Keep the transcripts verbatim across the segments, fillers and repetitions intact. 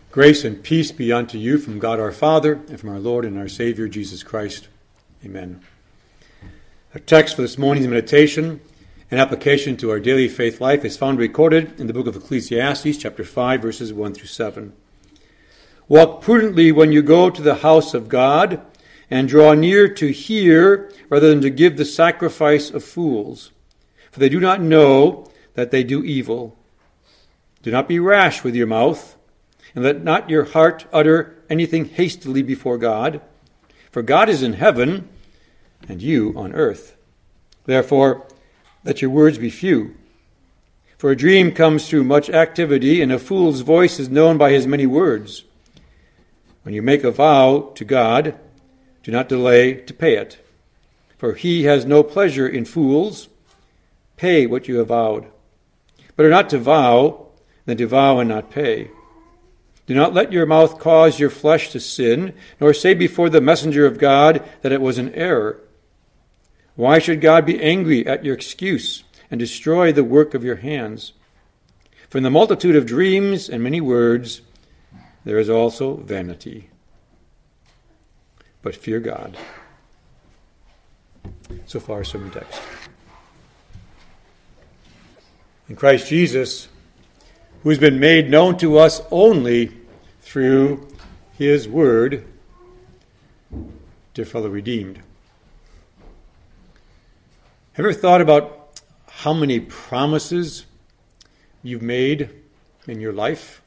Grace and peace be unto you from God our Father and from our Lord and our Savior Jesus Christ. Amen. Our text for this morning's meditation and application to our daily faith life is found recorded in the book of Ecclesiastes, chapter five, verses one through seven. Walk prudently when you go to the house of God, and draw near to hear rather than to give the sacrifice of fools, for they do not know that they do evil. Do not be rash with your mouth, and let not your heart utter anything hastily before God, for God is in heaven, and you on earth. Therefore, let your words be few. For a dream comes through much activity, and a fool's voice is known by his many words. When you make a vow to God, do not delay to pay it, for he has no pleasure in fools. Pay what you have vowed. Better not to vow than to vow and not pay. Do not let your mouth cause your flesh to sin, nor say before the messenger of God that it was an error. Why should God be angry at your excuse and destroy the work of your hands? For in the multitude of dreams and many words, there is also vanity. But fear God. So far, sermon text. In Christ Jesus, who has been made known to us only through his word, dear fellow redeemed. Have you ever thought about how many promises you've made in your life?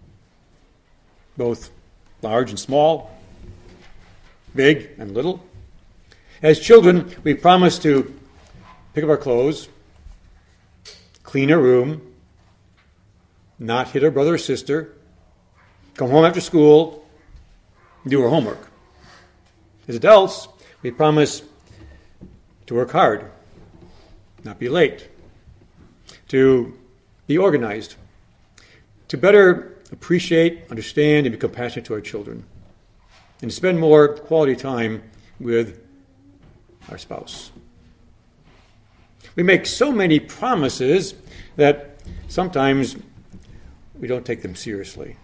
Both large and small, big and little. As children, we promise to pick up our clothes, clean our room, not hit our brother or sister, come home after school, do our homework. As adults, we promise to work hard, not be late, to be organized, to better appreciate, understand, and be compassionate to our children, and to spend more quality time with our spouse. We make so many promises that sometimes we don't take them seriously.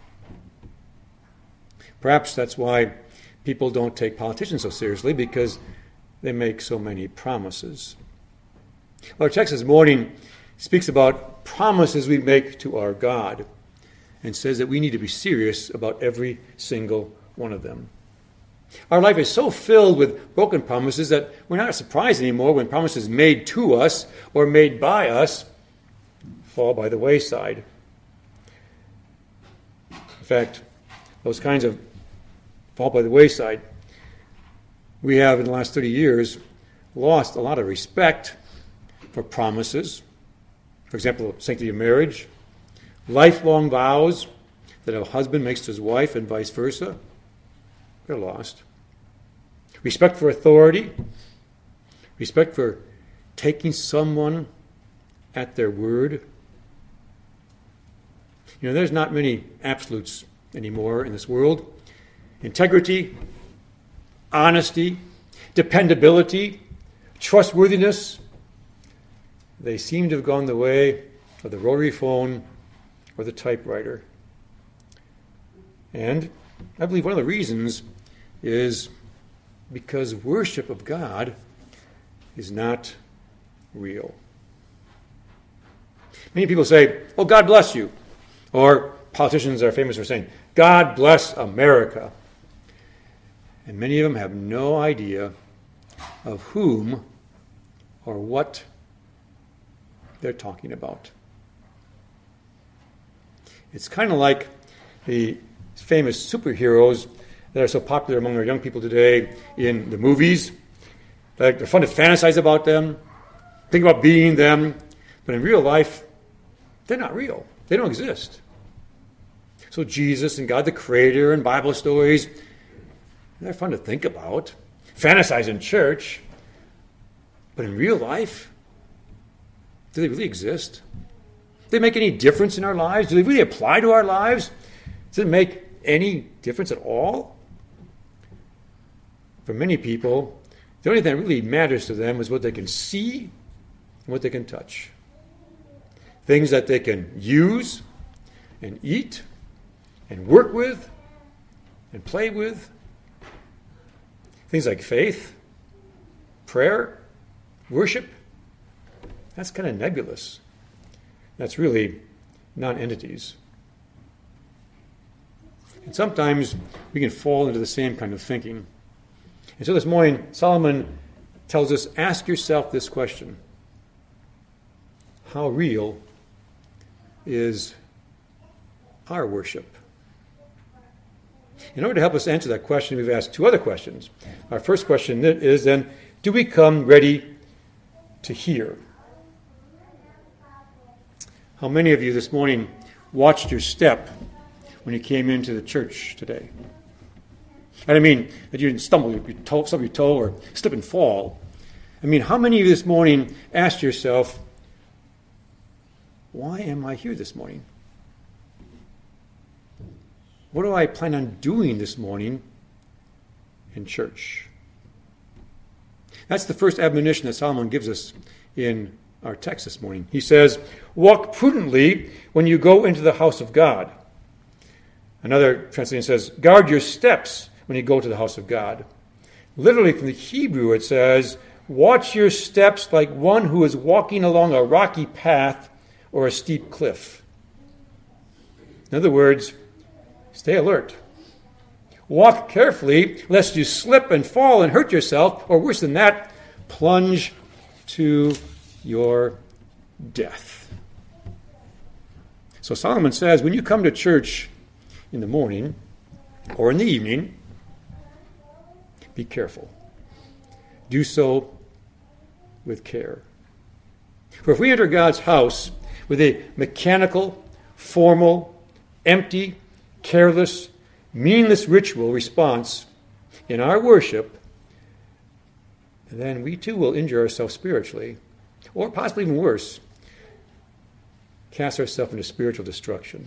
Perhaps that's why people don't take politicians so seriously, because they make so many promises. Well, our text this morning speaks about promises we make to our God and says that we need to be serious about every single one of them. Our life is so filled with broken promises that we're not surprised anymore when promises made to us or made by us fall by the wayside. In fact, those kinds of fall by the wayside, we have in the last thirty years lost a lot of respect for promises. For example, sanctity of marriage, lifelong vows that a husband makes to his wife and vice versa. They're lost. Respect for authority, respect for taking someone at their word. You know, there's not many absolutes anymore in this world. Integrity, honesty, dependability, trustworthiness, they seem to have gone the way of the rotary phone or the typewriter. And I believe one of the reasons is because worship of God is not real. Many people say, oh, God bless you. Or politicians are famous for saying, God bless America. And many of them have no idea of whom or what they're talking about. It's kind of like the famous superheroes that are so popular among our young people today in the movies. Like, they're fun to fantasize about them, think about being them, but in real life, they're not real. They don't exist. So Jesus and God the Creator and Bible stories, they're fun to think about, fantasize in church, but in real life, do they really exist? Do they make any difference in our lives? Do they really apply to our lives? Does it make any difference at all? For many people, the only thing that really matters to them is what they can see and what they can touch. Things that they can use and eat and work with and play with. Things like faith, prayer, worship. That's kind of nebulous. That's really non-entities. And sometimes we can fall into the same kind of thinking. And so this morning, Solomon tells us, ask yourself this question. How real is our worship? In order to help us answer that question, we've asked two other questions. Our first question is then, do we come ready to hear? How many of you this morning watched your step when you came into the church today? I don't mean that you didn't stumble, you toe, stub your toe, or slip and fall. I mean, how many of you this morning asked yourself, why am I here this morning? What do I plan on doing this morning in church? That's the first admonition that Solomon gives us in our text this morning. He says, walk prudently when you go into the house of God. Another translation says, guard your steps when you go to the house of God. Literally from the Hebrew it says, watch your steps like one who is walking along a rocky path or a steep cliff. In other words, stay alert. Walk carefully lest you slip and fall and hurt yourself, or worse than that, plunge to your death. So Solomon says, when you come to church in the morning or in the evening, be careful. Do so with care. For if we enter God's house with a mechanical, formal, empty, careless, meaningless ritual response in our worship, then we too will injure ourselves spiritually, or possibly even worse, cast ourselves into spiritual destruction.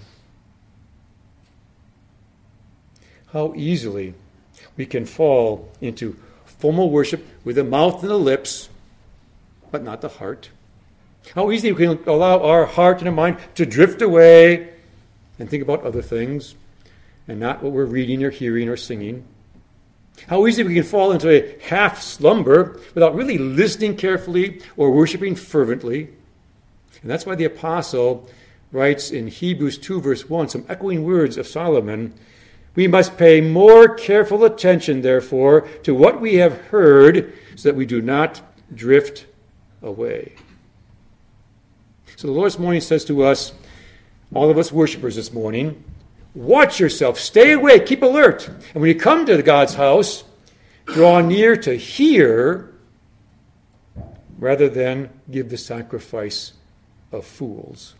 How easily we can fall into formal worship with the mouth and the lips, but not the heart. How easily we can allow our heart and our mind to drift away and think about other things and not what we're reading or hearing or singing. How easily we can fall into a half slumber without really listening carefully or worshiping fervently. And that's why the apostle writes in Hebrews two, verse one, some echoing words of Solomon, we must pay more careful attention, therefore, to what we have heard so that we do not drift away. So the Lord's morning says to us, all of us worshipers this morning, watch yourself, stay awake, keep alert. And when you come to God's house, draw near to hear rather than give the sacrifice of fools.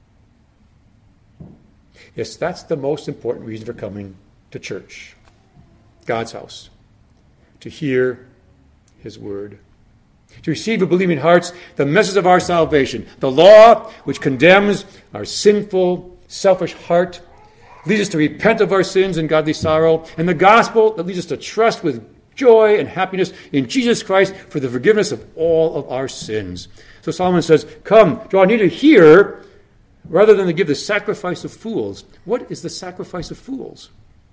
Yes, that's the most important reason for coming to church, God's house, to hear his word, to receive with believing hearts the message of our salvation, the law which condemns our sinful, selfish heart, leads us to repent of our sins and godly sorrow, and the gospel that leads us to trust with joy and happiness in Jesus Christ for the forgiveness of all of our sins. So Solomon says, come, draw near to hear, rather than to give the sacrifice of fools. What is the sacrifice of fools?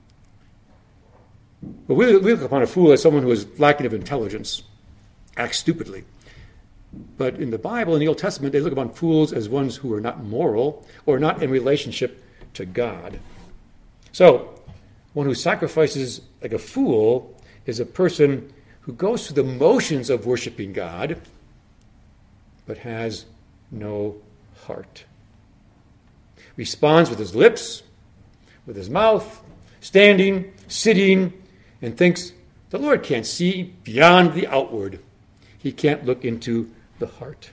Well, we look upon a fool as someone who is lacking of intelligence, acts stupidly. But in the Bible, in the Old Testament, they look upon fools as ones who are not moral or not in relationship to God. So, one who sacrifices like a fool is a person who goes through the motions of worshiping God, but has no heart. Responds with his lips, with his mouth, standing, sitting, and thinks the Lord can't see beyond the outward. He can't look into the heart.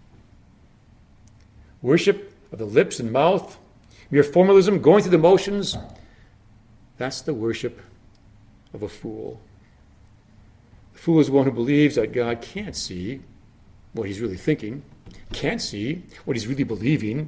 Worship of the lips and mouth, mere formalism, going through the motions, that's the worship of a fool. The fool is one who believes that God can't see what he's really thinking, can't see what he's really believing.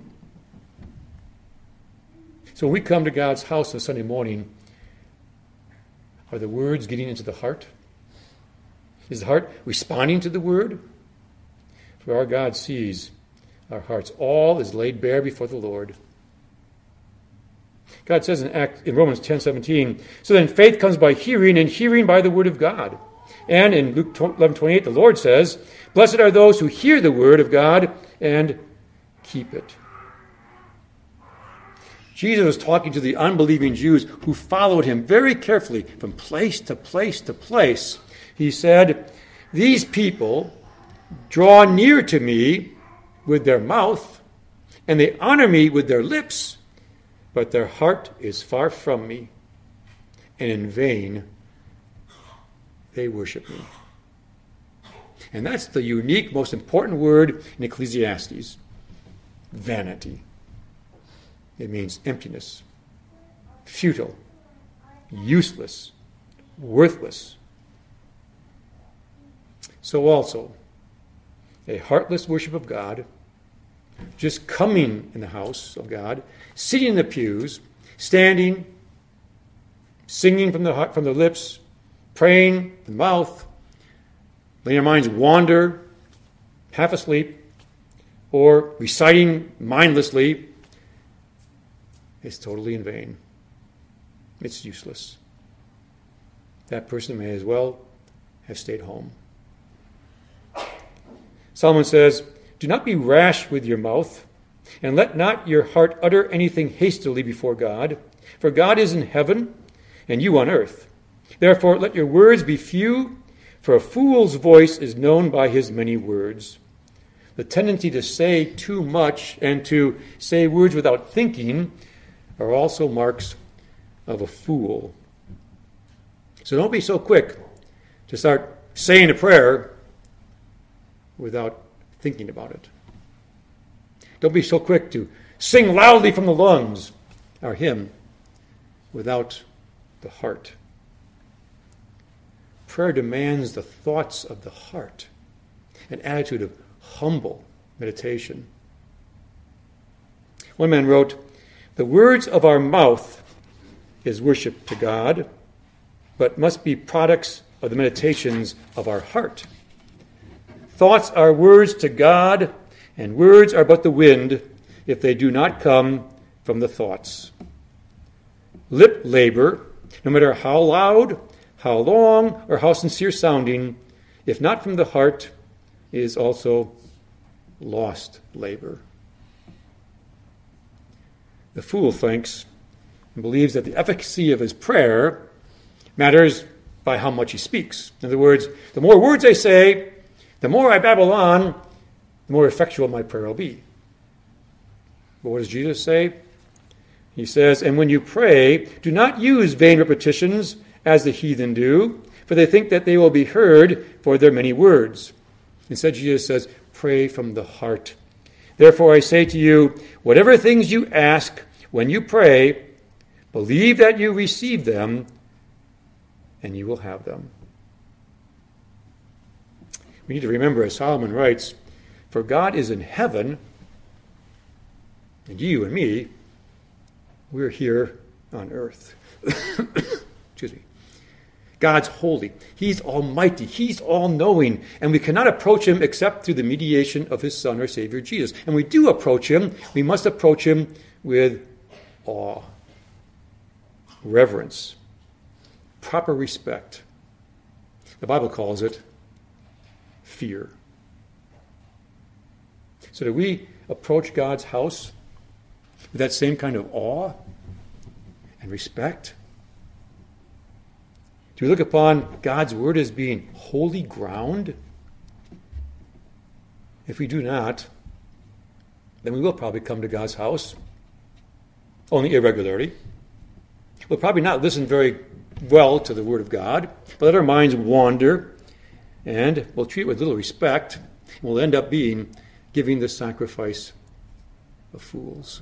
So when we come to God's house on Sunday morning, are the words getting into the heart? Is the heart responding to the word? For our God sees our hearts. All is laid bare before the Lord. God says in, Act, in Romans ten seventeen, so then faith comes by hearing, and hearing by the word of God. And in Luke eleven twenty-eight, the Lord says, blessed are those who hear the word of God and keep it. Jesus was talking to the unbelieving Jews who followed him very carefully from place to place to place. He said, these people draw near to me with their mouth, and they honor me with their lips, but their heart is far from me, and in vain they worship me. And that's the unique, most important word in Ecclesiastes, vanity. It means emptiness, futile, useless, worthless. So also, a heartless worship of God, just coming in the house of God, sitting in the pews, standing, singing from the heart, from the lips, praying from the mouth, letting our minds wander, half asleep, or reciting mindlessly, is totally in vain. It's useless. That person may as well have stayed home. Solomon says, do not be rash with your mouth, and let not your heart utter anything hastily before God, for God is in heaven, and you on earth. Therefore let your words be few, for a fool's voice is known by his many words. The tendency to say too much and to say words without thinking are also marks of a fool. So don't be so quick to start saying a prayer without thinking about it. Don't be so quick to sing loudly from the lungs our hymn without the heart. Prayer demands the thoughts of the heart, an attitude of humble meditation. One man wrote, the words of our mouth is worship to God, but must be products of the meditations of our heart. Thoughts are words to God, and words are but the wind if they do not come from the thoughts. Lip labor, no matter how loud, how long, or how sincere sounding, if not from the heart, is also lost labor. The fool thinks and believes that the efficacy of his prayer matters by how much he speaks. In other words, the more words I say, the more I babble on, the more effectual my prayer will be. But what does Jesus say? He says, and when you pray, do not use vain repetitions as the heathen do, for they think that they will be heard for their many words. Instead, Jesus says, pray from the heart. Therefore, I say to you, whatever things you ask when you pray, believe that you receive them, and you will have them. We need to remember, as Solomon writes, for God is in heaven, and you and me, we're here on earth. Excuse me. God's holy. He's almighty. He's all-knowing. And we cannot approach him except through the mediation of his Son, our Savior, Jesus. And we do approach him. We must approach him with awe, reverence, proper respect. The Bible calls it fear. So do we approach God's house with that same kind of awe and respect? Do we look upon God's word as being holy ground? If we do not, then we will probably come to God's house only irregularly. We'll probably not listen very well to the word of God, but let our minds wander, and we'll treat it with little respect, and we'll end up being giving the sacrifice of fools.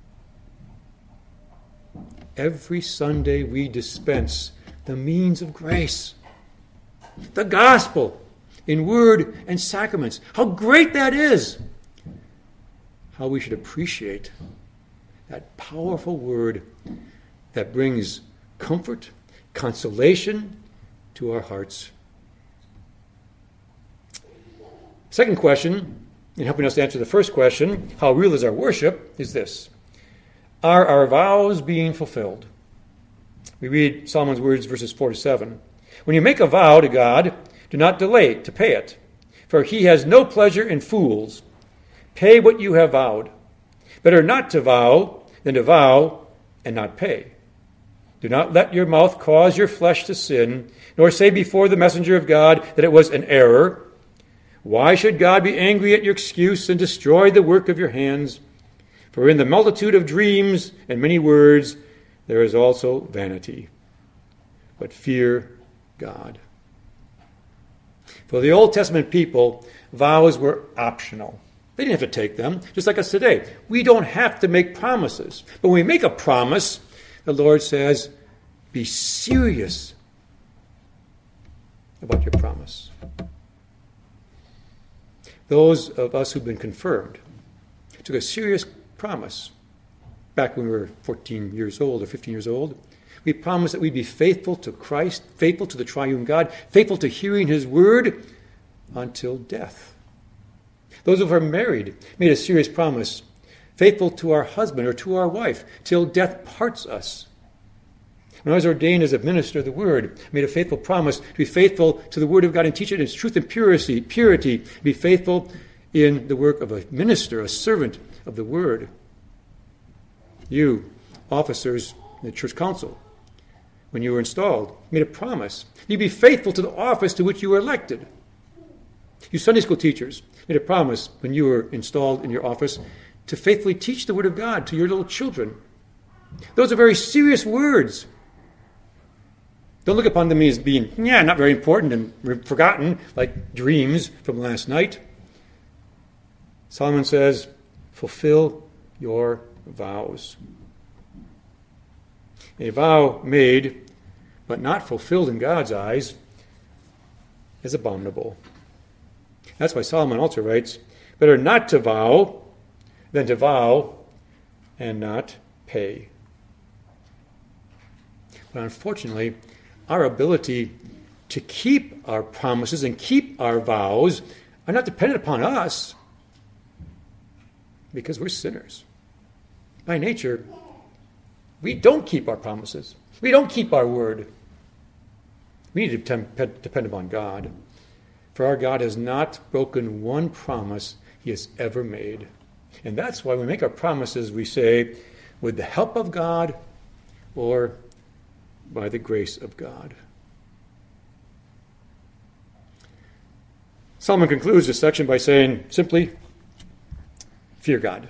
Every Sunday we dispense the means of grace, the gospel in word and sacraments. How great that is! How we should appreciate that powerful word that brings comfort, consolation to our hearts. Second question, in helping us to answer the first question, how real is our worship, is this. Are our vows being fulfilled? We read Solomon's words, verses four to seven. When you make a vow to God, do not delay to pay it, for he has no pleasure in fools. Pay what you have vowed. Better not to vow than to vow and not pay. Do not let your mouth cause your flesh to sin, nor say before the messenger of God that it was an error. Why should God be angry at your excuse and destroy the work of your hands? For in the multitude of dreams and many words there is also vanity. But fear God. For the Old Testament people, vows were optional. They didn't have to take them, just like us today. We don't have to make promises. But when we make a promise, the Lord says, be serious about your promise. Those of us who've been confirmed took a serious promise back when we were fourteen years old or fifteen years old. We promised that we'd be faithful to Christ, faithful to the triune God, faithful to hearing his word until death. Those who are married made a serious promise, faithful to our husband or to our wife till death parts us. When I was ordained as a minister of the word, I made a faithful promise to be faithful to the word of God and teach it in its truth and purity, purity, be faithful in the work of a minister, a servant of the word. You, officers in the church council, when you were installed, made a promise. You'd be faithful to the office to which you were elected. You Sunday school teachers made a promise when you were installed in your office to faithfully teach the word of God to your little children. Those are very serious words. Don't look upon them as being, yeah, not very important and forgotten, like dreams from last night. Solomon says, fulfill your vows. A vow made, but not fulfilled in God's eyes, is abominable. That's why Solomon also writes, better not to vow than to vow and not pay. But unfortunately, our ability to keep our promises and keep our vows are not dependent upon us because we're sinners. By nature, we don't keep our promises. We don't keep our word. We need to depend upon God. For our God has not broken one promise he has ever made. And that's why when we make our promises, we say, with the help of God or by the grace of God. Solomon concludes this section by saying simply, fear God.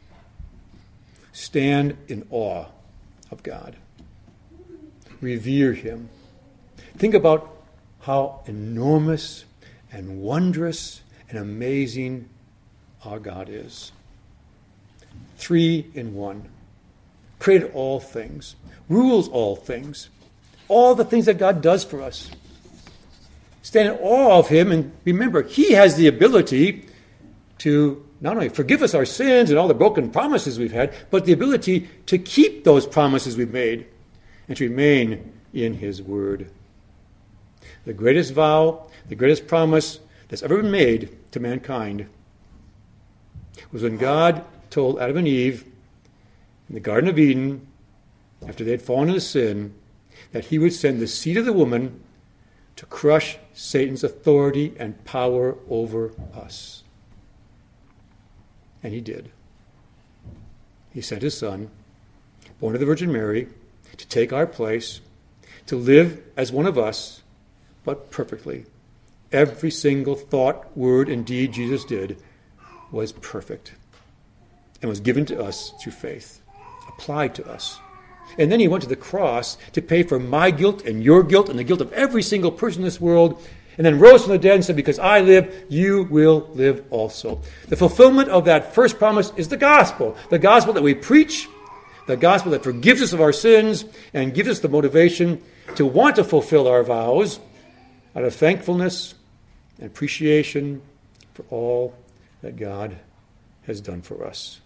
Stand in awe of God. Revere him. Think about how enormous and wondrous and amazing our God is. Three in one. Created all things. Rules all things. All the things that God does for us. Stand in awe of him and remember, he has the ability to not only forgive us our sins and all the broken promises we've had, but the ability to keep those promises we've made and to remain in his word. The greatest vow, the greatest promise that's ever been made to mankind was when God told Adam and Eve in the Garden of Eden, after they had fallen into sin, that he would send the seed of the woman to crush Satan's authority and power over us. And he did. He sent his son, born of the Virgin Mary, to take our place, to live as one of us, but perfectly. Every single thought, word, and deed Jesus did was perfect and was given to us through faith, applied to us. And then he went to the cross to pay for my guilt and your guilt and the guilt of every single person in this world, and then rose from the dead and said, because I live, you will live also. The fulfillment of that first promise is the gospel, the gospel that we preach, the gospel that forgives us of our sins and gives us the motivation to want to fulfill our vows out of thankfulness and appreciation for all that God has done for us.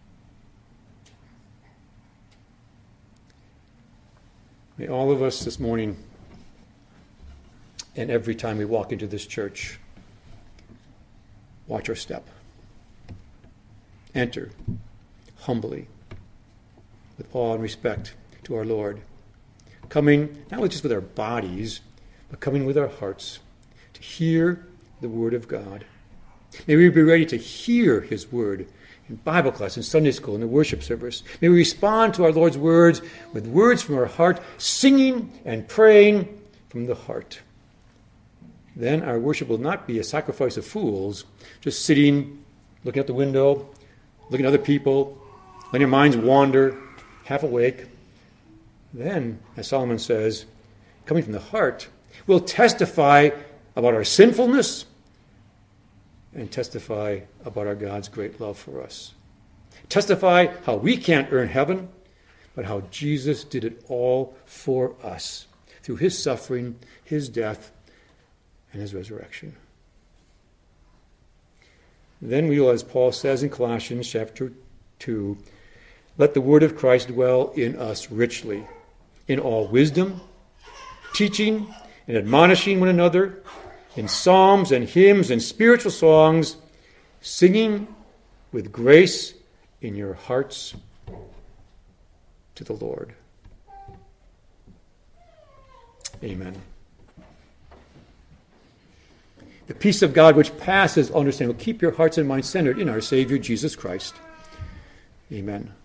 May all of us this morning and every time we walk into this church, watch our step. Enter humbly, with awe and respect to our Lord. Coming not just with our bodies, but coming with our hearts to hear the Word of God. May we be ready to hear His Word in Bible class, in Sunday school, in the worship service. May we respond to our Lord's words with words from our heart, singing and praying from the heart. Then our worship will not be a sacrifice of fools, just sitting, looking out the window, looking at other people, letting our minds wander, half awake. Then, as Solomon says, coming from the heart, we'll testify about our sinfulness and testify about our God's great love for us. Testify how we can't earn heaven, but how Jesus did it all for us through His suffering, His death, and His resurrection. Then we will, as Paul says in Colossians chapter two, let the word of Christ dwell in us richly, in all wisdom, teaching and admonishing one another, in psalms and hymns and spiritual songs, singing with grace in your hearts to the Lord. Amen. The peace of God which passes understanding will keep your hearts and minds centered in our Savior Jesus Christ. Amen.